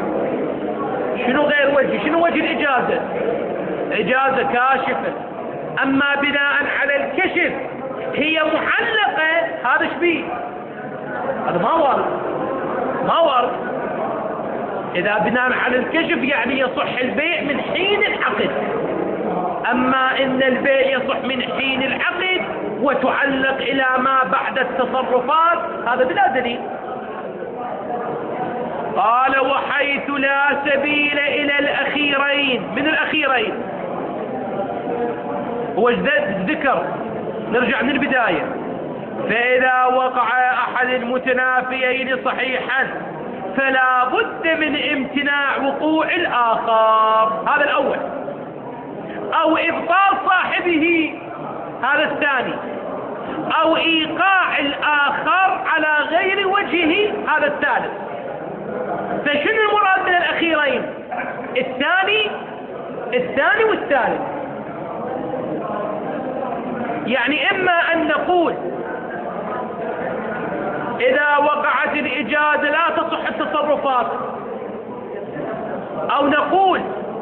شنو غير وجه؟ شنو وجه الإجازة؟ إجازة كاشفة أما بناء على الكشف هي معلقة، هذا شبيه، هذا ما ورد. إذا بناء على الكشف يعني يصح البيع من حين العقد، أما إن البيع يصح من حين العقد وتعلق إلى ما بعد التصرفات هذا بلا دليل. قال وحيث لا سبيل إلى الأخيرين، من الأخيرين هو ذكر، نرجع من البداية. فإذا وقع أحد المتنافيين صحيحا فلا بد من امتناع وقوع الآخر، هذا الأول، أو إبطال صاحبه، هذا الثاني، أو إيقاع الآخر على غير وجهه، هذا الثالث. فشنو المراد من الأخيرين؟ الثاني والثالث. يعني إما أن نقول إذا وقعت الإجازة لا تصح التصرفات، أو نقول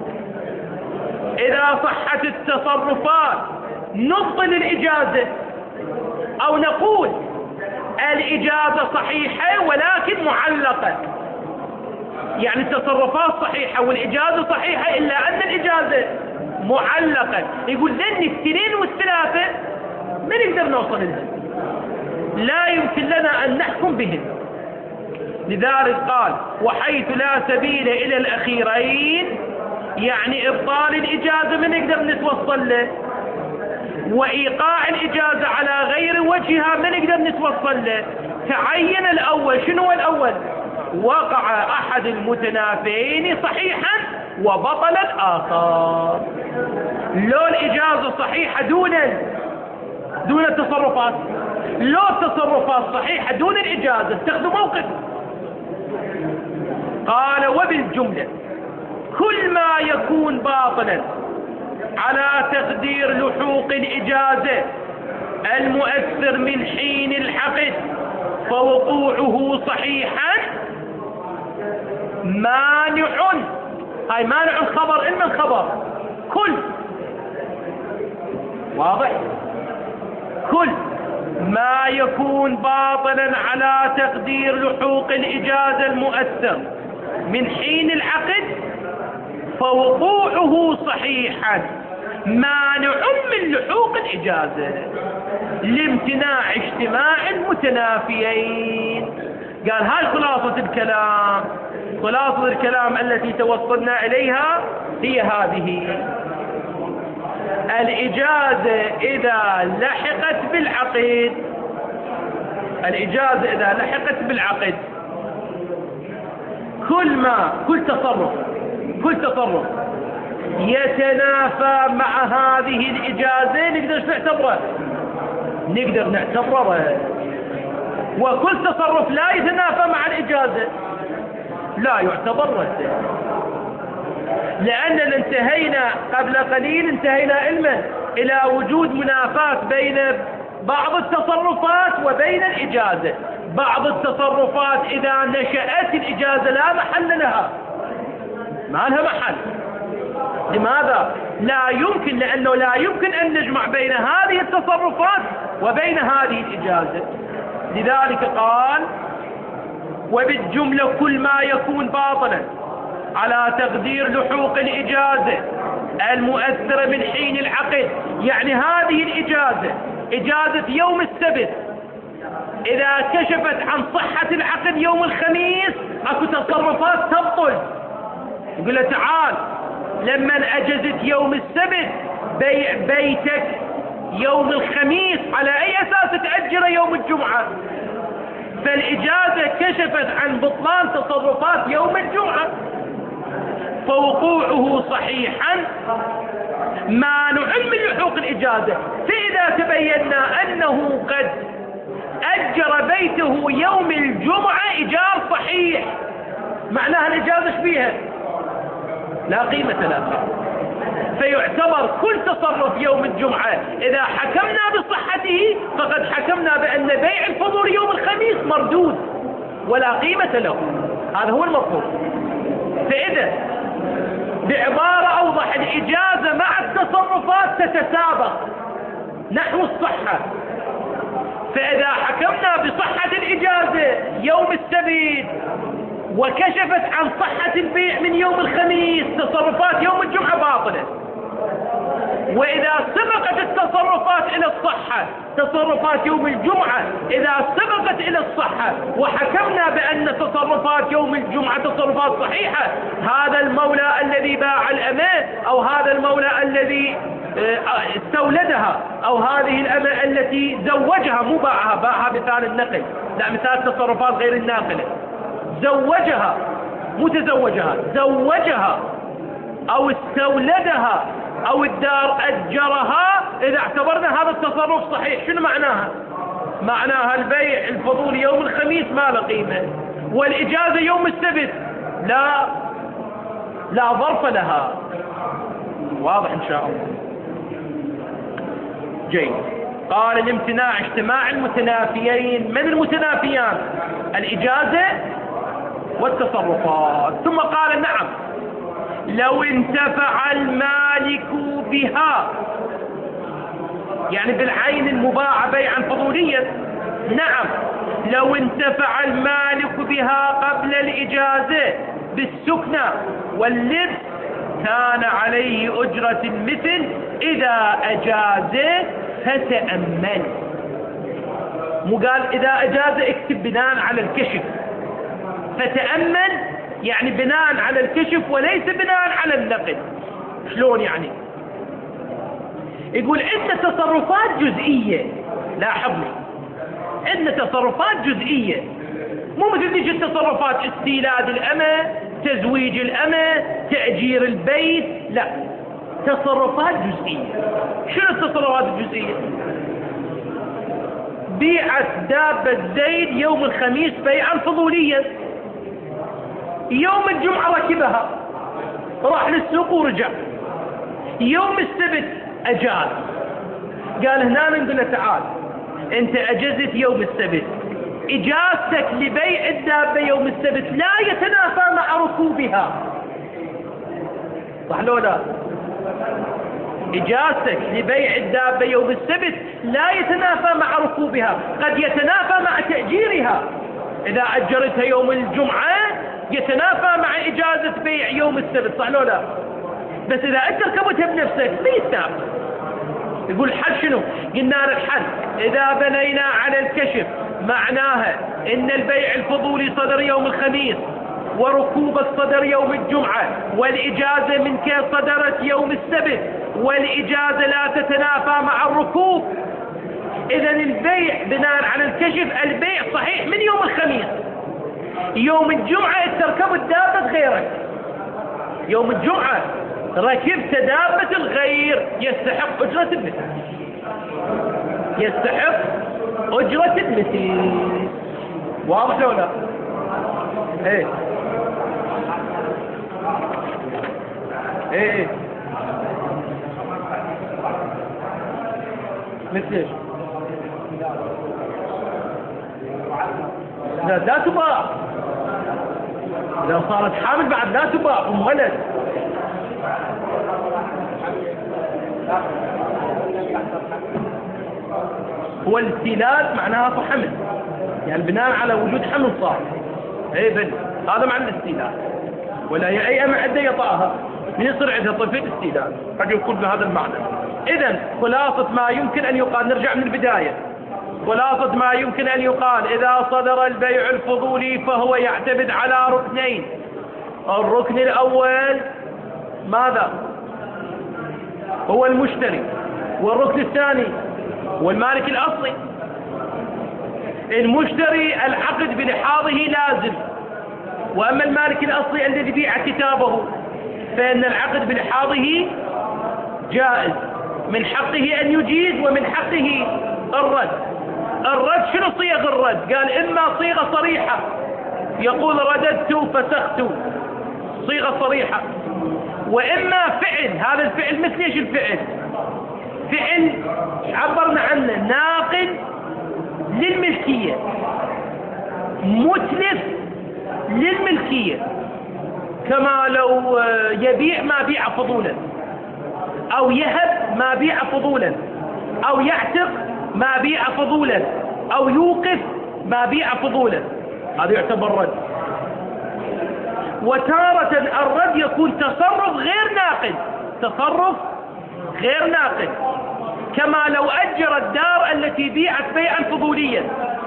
إذا صحت التصرفات نبطل الإجازة، أو نقول الإجازة صحيحة ولكن معلقة، يعني التصرفات صحيحة والإجازة صحيحة إلا أن الإجازة معلقة. يقول لأن الاثنين والثلاثة ما نقدر نوصل لها، لا يمكن لنا أن نحكم بهم. لذلك قال وحيث لا سبيل إلى الأخيرين، يعني إبطال الإجازة ما نقدر نتوصل له، وإيقاع الإجازة على غير وجهها ما نقدر نتوصل له. تعين الأول. شنو هو الأول؟ وقع أحد المتنافيين صحيحا وبطل الآخر. لو الإجازة صحيحة دون التصرفات، لو التصرفات صحيحة دون الإجازة اتخذوا موقف. قال وبالجملة كل ما يكون باطلا على تقدير لحوق الإجازة المؤثر من حين العقد فوقوعه صحيحا مانع. هاي مانع خبر إما الخبر كل، واضح؟ كل ما يكون باطلا على تقدير لحوق الإجازة المؤثر من حين العقد فوقوعه صحيحا مانع من لحوق الإجازة لامتناع اجتماع المتنافيين. قال هاي خلاصة الكلام. خلاصة الكلام التي توصلنا إليها هي هذه: الإجازة إذا لحقت بالعقد، الإجازة إذا لحقت بالعقد كل تصرف يتنافى مع هذه الإجازة نقدر نعتبره. وكل تصرف لا يتنافى مع الإجازة لا يعتبر رد، لأننا انتهينا قبل قليل علما إلى وجود منافاة بين بعض التصرفات وبين الإجازة. بعض التصرفات إذا نشأت الإجازة لا محل لها، ما لها محل. لماذا؟ لا يمكن، لأنه لا يمكن أن نجمع بين هذه التصرفات وبين هذه الإجازة. لذلك قال وبالجملة كل ما يكون باطلا على تقدير لحوق الإجازة المؤثرة من حين العقد، يعني هذه الإجازة إجازة يوم السبت إذا كشفت عن صحة العقد يوم الخميس أكو تصرفات تبطل. يقول له تعال لما أجزت يوم السبت بيع بيتك يوم الخميس على أي أساس تأجر يوم الجمعة؟ فالإجازة كشفت عن بطلان تصرفات يوم الجمعة فوقوعه صحيحا مانع من لحوق الإجازة. فإذا تبينا أنه قد أجر بيته يوم الجمعة إيجار صحيح، معناها الإجازة شبيها لا قيمة لها، فيعتبر كل تصرف يوم الجمعة إذا حكمنا بصحته فقد حكمنا بأن بيع الفضول يوم الخميس مردود ولا قيمة له. هذا هو المطلوب. فإذا بعبارة أوضح أصبح الإجازة مع التصرفات تتسابق نحو الصحة. فإذا حكمنا بصحة الإجازة يوم السبت وكشفت عن صحة البيع من يوم الخميس، تصرفات يوم الجمعة باطلة. وإذا سبقت التصرفات إلى الصحة، تصرفات يوم الجمعة إذا سبقت إلى الصحة وحكمنا بأن تصرفات يوم الجمعة تصرفات صحيحة، هذا المولى الذي باع الأمة أو هذا المولى الذي استولدها أو هذه الأمة التي زوجها، مو باعها، باعها مثال النقل، لا مثال التصرفات غير الناقلة، زوجها مو تزوجها، زوجها أو استولدها أو الدار أجرها، إذا اعتبرنا هذا التصرف صحيح شنو معناها؟ معناها البيع الفضولي يوم الخميس ما له قيمة، والإجازة يوم السبت لا ظرف لها. واضح إن شاء الله؟ جيد. قال الامتناع اجتماع المتنافيين. من المتنافيان؟ الإجازة والتصرفات. ثم قال نعم لو انتفع المالك بها، يعني بالعين المباعة بيعا فضوليا، نعم لو انتفع المالك بها قبل الإجازة بالسكنة واللبس كان عليه أجرة المثل إذا أجاز فتأمل. مو قال إذا أجاز اكتب بناء على الكشف، فتأمل يعني بناء على الكشف وليس بناء على النقد. شلون يعني؟ يقول عندنا تصرفات جزئية، لاحظني، عندنا تصرفات جزئية، مو مثل تيجي التصرفات استيلاد الأمة، تزويج الأمة، تأجير البيت، لا، تصرفات جزئية. شنو التصرفات الجزئية؟ بيعت دابة زيد يوم الخميس بيعا فضوليا، يوم الجمعة ركبها راح للسوق ورجع، يوم السبت أجاز. قال هنا نقول له تعال انت أجزت يوم السبت، إجازتك لبيع الدابة يوم السبت لا يتنافى مع ركوبها، صح لو لا؟ إجازتك لبيع الدابة يوم السبت لا يتنافى مع ركوبها، قد يتنافى مع تأجيرها. إذا أجرتها يوم الجمعة يتنافى مع إجازة بيع يوم السبت، صح لو لا؟ بس إذا أنت ركبتها بنفسك ما يتنافى. يقول الحل شنو؟ قلنا له الحل إذا بنينا على الكشف معناها إن البيع الفضولي صدر يوم الخميس وركوبك صدر يوم الجمعة والإجازة منك صدرت يوم السبت والإجازة لا تتنافى مع الركوب، إذا البيع بناء على الكشف البيع صحيح من يوم الخميس. يوم الجمعة تركب الدابة غيرك، يوم الجمعة ركبت دابة الغير يستحق أجرة المثل، يستحق أجرة المثل. واضح ولا لا؟ ايه ايه مثل ايش؟ لا تباع، إذا صارت حامل بعد لا تباع أم ولد. هو الاستيلاد معناها حمل، يعني بناء على وجود حمل صار. اي بل هذا معنى الاستيلاد، ولا هي اي أمة عندها يطاها من يصير عندها طفل استيلاد قد يكون بهذا المعنى. اذا خلاصة ما يمكن ان يقال، نرجع من البداية، خلاصة ما يمكن ان يقال اذا صدر البيع الفضولي فهو يعتمد على ركنين. الركن الاول ماذا؟ هو المشتري، والركن الثاني هو المالك الاصلي. المشتري العقد بلحاظه لازم، واما المالك الاصلي الذي بيع كتابه فان العقد بلحاظه جائز، من حقه ان يجيز ومن حقه الرد. الرد شنو صيغ الرد؟ قال اما صيغه صريحه يقول رددت فسخت، صيغه صريحه، واما فعل، هذا الفعل مثل ايش الفعل؟ فعل عبرنا عنه ناقل للملكيه متلف للملكيه. كما لو يبيع ما بيع فضولا، أو يهب ما بيع فضولا، أو يعتق ما بيع فضولا، أو يوقف ما بيع فضولا، هذا يعتبر رد. وتارة الرد يكون تصرف غير ناقد، تصرف غير ناقد، كما لو أجر الدار التي بيعت بيعا فضوليا،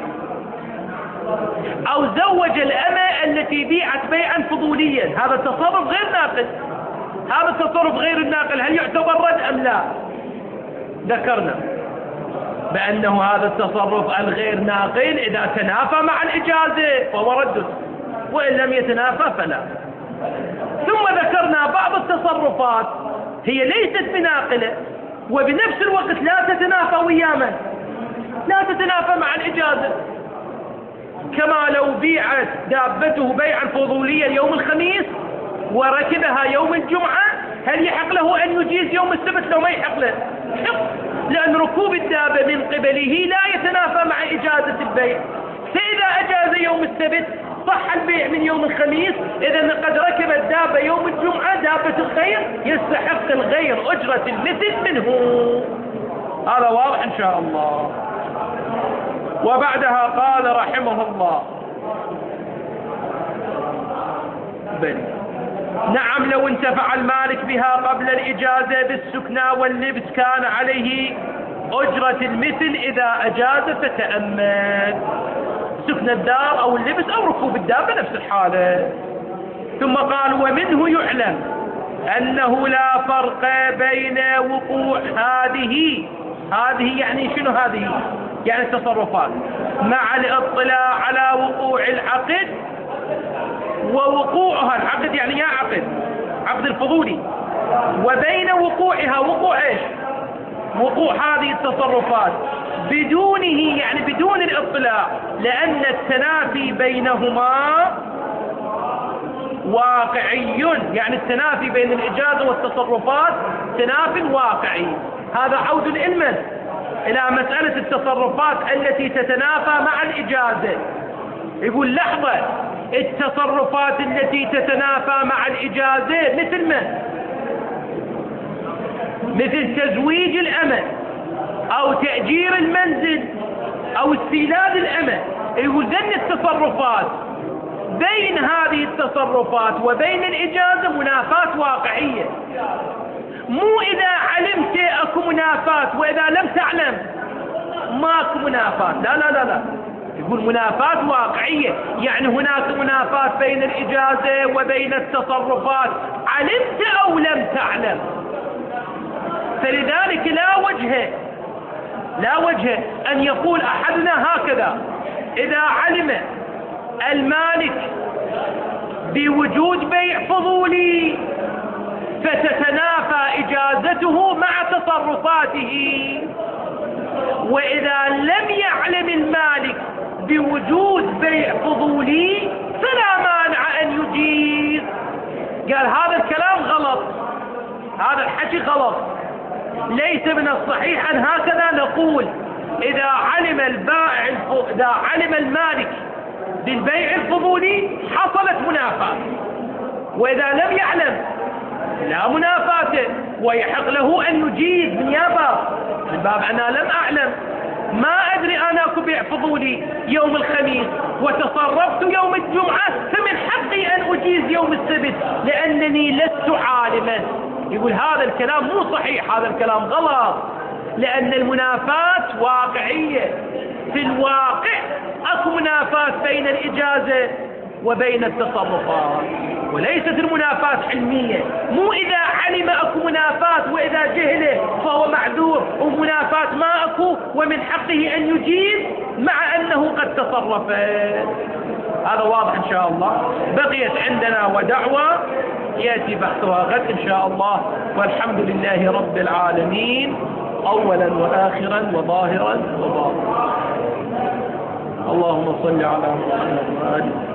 أو زوج الأمة التي بيعت بيعا فضوليا، هذا التصرف غير ناقد. هذا التصرف غير الناقل هل يعتبر رد أم لا؟ ذكرنا بأنه هذا التصرف الغير ناقل إذا تنافى مع الإجازة فهو رد، وإن لم يتنافى فلا. ثم ذكرنا بعض التصرفات هي ليست بناقلة وبنفس الوقت لا تتنافى ويا من؟ لا تتنافى مع الإجازة، كما لو بيعت دابته بيعا فضوليا يوم الخميس وركبها يوم الجمعة، هل يحق له أن يجيز يوم السبت لو ما يحق له؟ يحق، لأن ركوب الدابة من قبله لا يتنافى مع إجازة البيع. فإذا أجاز يوم السبت صح البيع من يوم الخميس، إذا قد ركب الدابة يوم الجمعة دابة الخير يستحق الغير أجرة المثل منه. هذا واضح إن شاء الله. وبعدها قال رحمه الله نعم لو انتفع المالك بها قبل الإجازة بالسكنى واللبس كان عليه أجرة المثل إذا أجاز فتأمل. سكن الدار أو اللبس أو ركوب الدابة نفس الحالة. ثم قال ومنه يعلم أنه لا فرق بين وقوع هذه يعني شنو هذه؟ يعني التصرفات مع الاطلاع على وقوع العقد ووقوعها، العقد يعني يا عقد الفضولي، وبين وقوعها، وقوع ايش؟ وقوع هذه التصرفات بدونه يعني بدون الاطلاع، لأن التنافي بينهما واقعي، يعني التنافي بين الإجازة والتصرفات تنافي واقعي. هذا عود العلم إلى مسألة التصرفات التي تتنافى مع الإجازة. يقول لحظة، التصرفات التي تتنافى مع الإجازة مثل ما؟ مثل تزويج الأمة أو تأجير المنزل أو استيلاد الأمة. يقول ذن التصرفات بين هذه التصرفات وبين الإجازة منافاة واقعية، مو إذا علمت أكو منافاة وإذا لم تعلم ماكو منافاة، لا لا لا لا، يقول منافاة واقعية، يعني هناك منافاة بين الإجازة وبين التصرفات علمت أو لم تعلم. فلذلك لا وجه أن يقول أحدنا هكذا: إذا علم المالك بوجود بيع فضولي فتتنافى إجازته مع تصرفاته، وإذا لم يعلم المالك بوجود بيع فضولي فلا مانع أن يجيز. قال هذا الكلام غلط، هذا الحكي غلط، ليس من الصحيح أن هكذا نقول. إذا علم المالك بالبيع الفضولي حصلت منافاة، وإذا لم يعلم لا منافاة، ويحق له أن يجيز نيابة من باب أنا لم أعلم، ما أدري أنا أكو بيع فضولي يوم الخميس وتصرفت يوم الجمعة، فمن حقي أن أجيز يوم السبت لأنني لست عالما. يقول هذا الكلام مو صحيح، هذا الكلام غلط، لأن المنافاة واقعية. في الواقع أكو منافاة بين الإجازة وبين التصرفات، وليست المنافاة علمية. مو إذا علم أكو منافاة وإذا جهله فهو معذور، ومنافاة ما أكو ومن حقه أن يجيز مع أنه قد تصرف. هذا واضح إن شاء الله. بقيت عندنا ودعوة يأتي بحثها غد إن شاء الله، والحمد لله رب العالمين أولا وآخرا وظاهرا وباطنا. اللهم صل على محمد وآله.